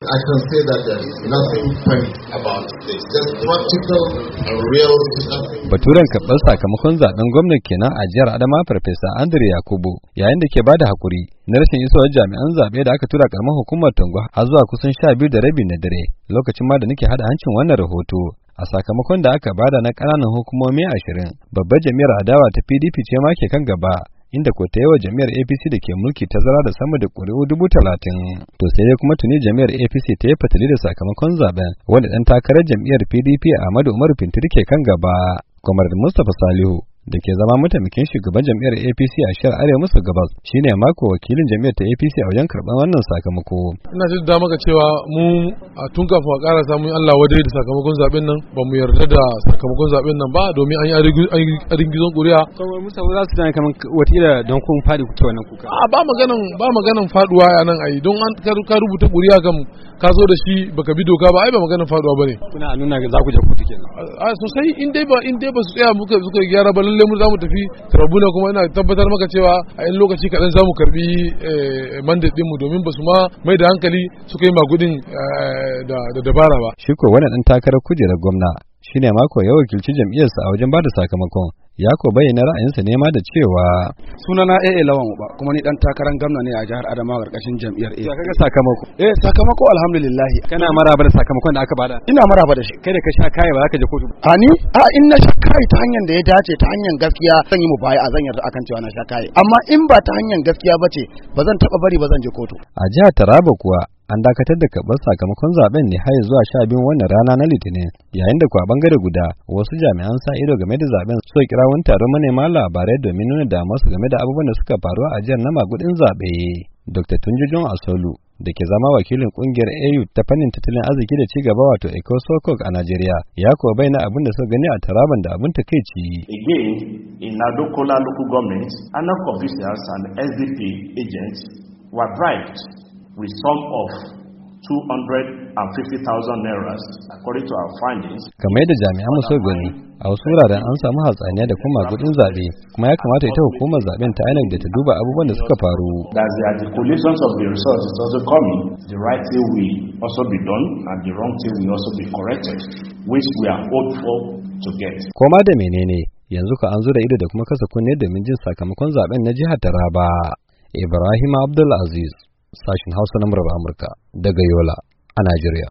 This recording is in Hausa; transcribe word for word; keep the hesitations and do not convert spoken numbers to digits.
I can say that there is nothing funny about this. Just practical and real. Baturen karɓar sakamakon zaben gwamnati kenan a jihar Adama Farfesa Andre Yakubu yayin da ke bada hakuri na rashin isowar jami'an zaɓe da aka tura karamar hukumar Tongo har zuwa kusan sha biyu da rabi na dare lokacin ma da nake hada hancin wannan rahoto. A sakamakon da aka bada na ƙananan hukumomi ashirin, babbar jami'ar adawa ta P D P ce ma ke kan gaba, inda ko ta yi wa jami'ar A P C da ke mulki tazara da sama da ƙuri'u dubu talatin. To sai dai kuma tuni jami'ar A P C ta yi fatali da sakamakon zaben, wanda ɗan takarar jami'ar P D P Ahmadu Umaru Fintiri ke kan gaba. Kwamar Mustapha Salihu da ke zama mataimakin shugaban jam'iyyar A P C a shiyar Arewa maso gabas shine mako wakilin jam'iyyar ta A P C a wajen karɓar wannan sakamako. Ina jin da maka cewa mu a tun kafin a ƙara samun Allah wadai da sakamakon zaben nan ba mu yarda da sakamakon zaben nan ba domin an yi arin gizon ƙuri'a. Kawai Mustapha za su tana kamar wataƙila don kun faɗi kuke wannan kuka. A ba maganan ba maganan faɗuwa a nan ayi don an ka rubuta ƙuri'a kan ka zo da shi baka bi doka ba ai ba maganan faɗuwa bane. Kuna nuna za ku je kotu kenan. A sosai in dai ba in dai ba su tsaya muka suka gyara ba lalle mu za mu tafi tribuna kuma ina tabbatar maka cewa a yin lokaci kaɗan za mu karbi mandate ɗinmu domin ba su ma mai da hankali suka yi magudin da dabara ba. Shi ko wani ɗan takarar kujerar gwamna shine mako ya wakilci jam'iyyarsa a wajen bada sakamakon ya ko bayyana ra'ayinsa ne ma da cewa sunana A A Lawan Uba kuma ni dan takarar gwamna ne a jihar Adamawa karkashin jam'iyyar A. Kaga sakamako eh sakamako alhamdulillah kana maraba da sakamakon da aka bada. Ina maraba da shi. Kai da ka sha kai ba za ka je kotu a ni a in na sha kai ta hanyar da ya dace ta hanyar gaskiya zan yi mu baya a zan yarda akan cewa na sha kai amma in ba ta hanyar gaskiya bace ba zan taba bari ba zan je kotu. A jihar Taraba kuwa an dakatar da karɓar sakamakon zaben ne har zuwa sha biyun wannan rana na Litinin, yayin da kuwa bangare guda wasu jami'an sa ido game da zaben suka kira wani taron manema labarai domin nuna damuwarsu game da abubuwan da suka faru a jihar na magudin zaɓe. Dokta Tunjujon Asolu da ke zama wakilin kungiyar A U ta fannin tattalin arziki da cigaba wato ECOSOCOG a Najeriya ya kuwa bayyana abin da suka gani a Taraban da abin takeici. Again, in Adokola local government, A N O C officials and S D P agents were bribed with sum of two hundred fifty thousand naira according to our findings. Kamar yadda jami'an mu suka gani a wasu wuraren an samu hatsaniya da kuma magudin zabe kuma ya kamata ita hukumar zaben ta I N E C da ta duba abubuwan da suka faru. That the articulations of the results is also coming, the right thing will also be done and the wrong thing will also be corrected, which we are hopeful to get. Koma da menene yanzu ka an zura ido da kuma kasa kunne domin jin sakamakon zaben na jihar Taraba. Ibrahim Abdul Aziz, sashin Hausa na murar Amurka daga Yola a Najeriya.